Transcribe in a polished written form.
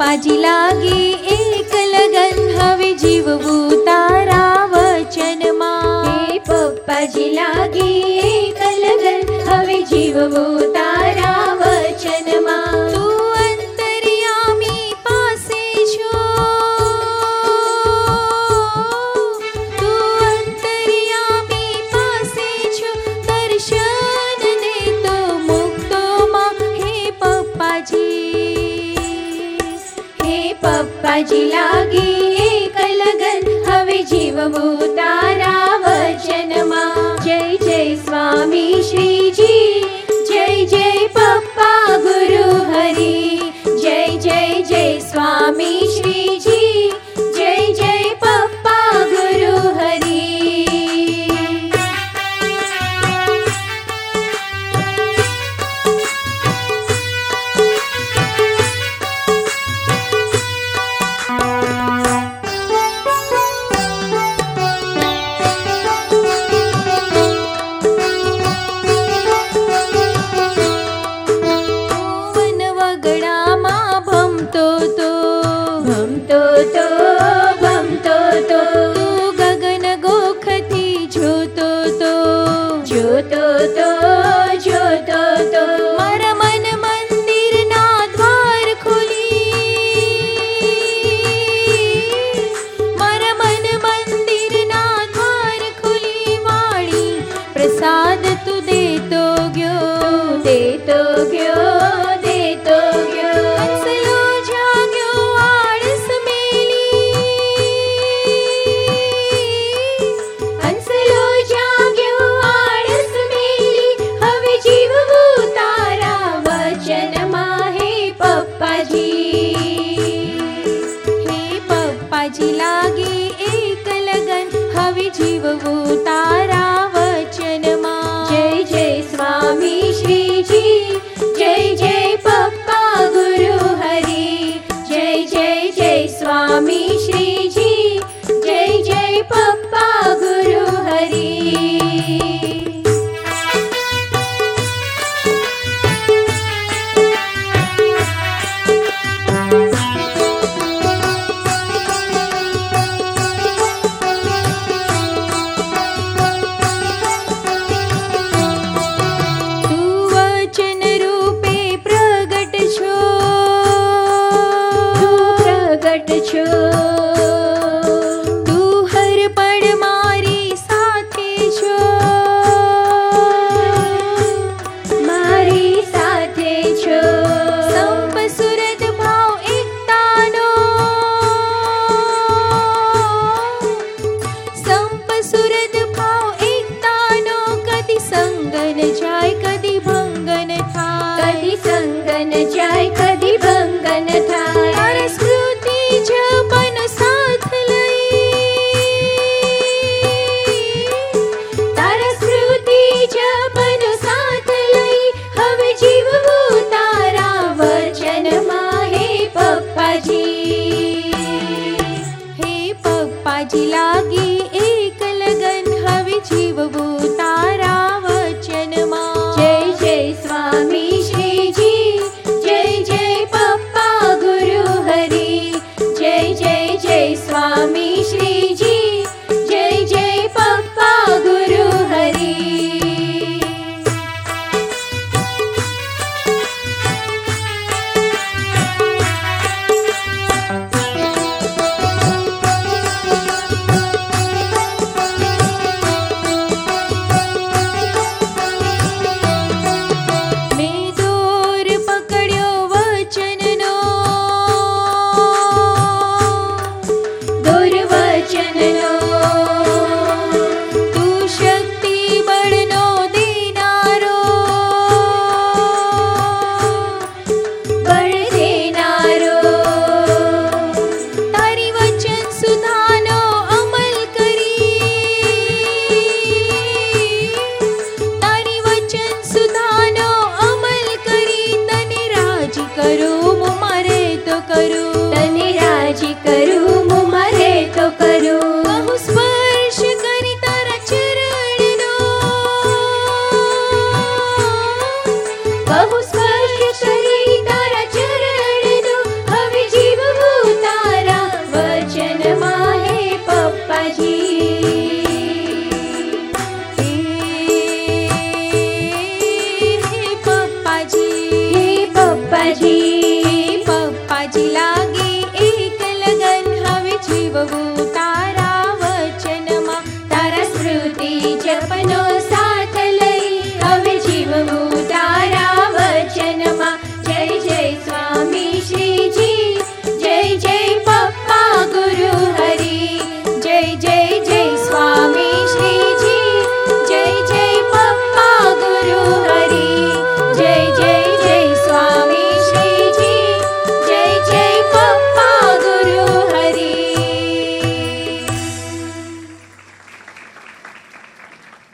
पप्पाजी लागी एक लगन हवे जीवવું तारा वचનમાં हे पप्पाजी लागी एक लगन हवे जीवવું तारा वचનમાં તું અંતર્યામી પાસે છો તું અંતર્યામી પાસે છો દર્શન ને તો મુક્તોમાં હે પપ્પાજી हे पप्पाजी लागी एक लगन हवे जीवવું तारा वचनमा जय जय स्वामी श्रीजी जय जय पप्पा गुरु हरि जय जय जय स्वामी श्रीजी जय जय पप्पा गुरु हरि बहु स्पर्श करी तारा चरण नो हवे जीव जय जय